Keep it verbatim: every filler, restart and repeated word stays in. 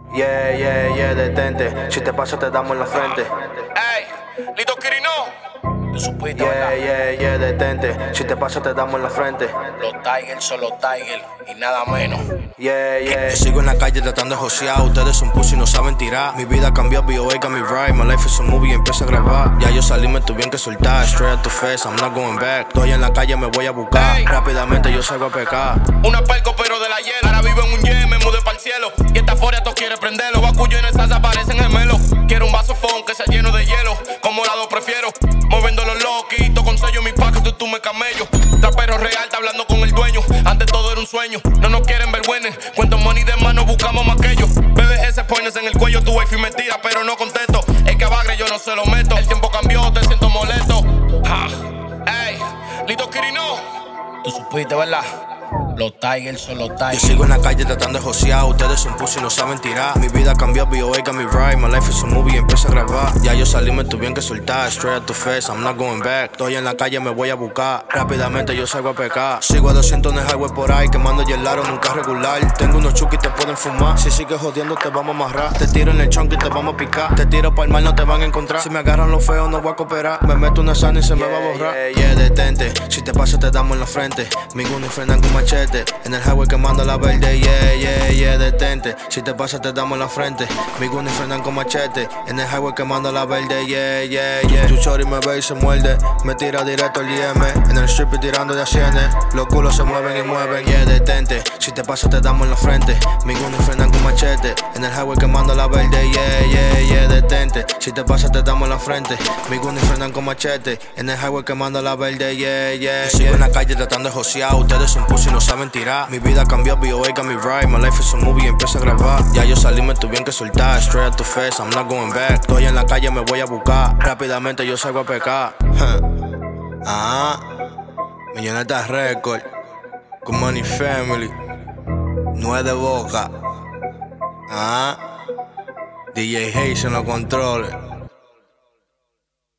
Yeah, yeah, yeah, detente. Si te pasa, te damos en la frente. Ey, Lito Quirino. Tú supiste, Yeah, ¿verdad? yeah, yeah, detente. Si te pasa, te damos en la frente. Los Tigers son los Tigers y nada menos. Yeah, yeah. Yo sigo en la calle tratando de josear. Ustedes son pussy y no saben tirar. Mi vida cambió, B O A got me right. My life is a movie y empiezo a grabar. Ya yo salí, me tuvieron que soltar. Straight out to face, I'm not going back. Estoy en la calle, me voy a buscar. Hey. Rápidamente yo salgo a pecar. Una perco pero de la hielo. Ahora vivo en un jet, me mudé para el cielo. Y esta foria tú quieres prenderlo. Bacuyo en el salsa parecen gemelos. Quiero un vaso phone que sea lleno de hielo. Como lado prefiero. Moviendo los loquitos con sello mi pack, tú, tú me camello. Trapero real, está hablando con el dueño. Antes todo era un sueño. No nos quieren ver buenos. Cuento money de mano, buscamos más que ellos. B B S pones en el cuello, tu wifi me tira, pero no contesto. El que bagre yo no se lo meto. El tiempo cambió, te siento molesto. Ah, ey, Lito Quirino. Tú supiste, ¿verdad? Los Tigers son los Yo Tigers. sigo en la calle tratando de josear. Ustedes son pussy y no saben tirar. Mi vida cambió, B O A got me right. My life is a movie y empiezo a grabar. Ya yo salí, me tuvieron que soltar. Straight out to face, I'm not going back. Estoy en la calle, me voy a buscar. Rápidamente yo salgo a pecar. Sigo a doscientos en el highway por ahí, quemando hielaro en un carro regular. Tengo unos chuki y te pueden fumar. Si sigues jodiendo te vamos a amarrar. Te tiro en el chonk y te vamos a picar. Te tiro pa'l mal, no te van a encontrar. Si me agarran los feos no voy a cooperar. Me meto una sana y se me va a borrar. Yeah, Yeah, detente. Si te pasa te damos en la frente. Mi gun y frenan con machete. En el highway quemando la verde. Yeah, yeah, yeah, detente. Si te pasa te damos en la frente. Mi gun y frenan con machete. En el highway quemando la verde. Yeah, yeah, yeah. Tu shorty me ve y se muerde. Me tira directo al I M. En el strip y tirando de a cienes. Los culos se mueven y mueven. Yeah, detente. Si te pasa te damos en la frente. Mi gun y frenan con machete. En el highway quemando la verde. Yeah, yeah, yeah, detente. Si te pasa te damos en la frente. Mi gun y frenan con machete. En el highway quemando la verde. Yeah, yeah, Yo sigo en la calle tratando de josear. Ustedes son pussy y no saben tirar. Mi vida cambió, B O A got me right. My life is a movie y empiezo a grabar. Ya yo salí, me tuvieron que soltar. Straight out to face, I'm not going back. Estoy en la calle, me voy a buscar. Rápidamente yo salgo a pecar. Ah, Milloneta Record. Good Money Family. Nueve de Boca. Ah, D J Hayes en los controles.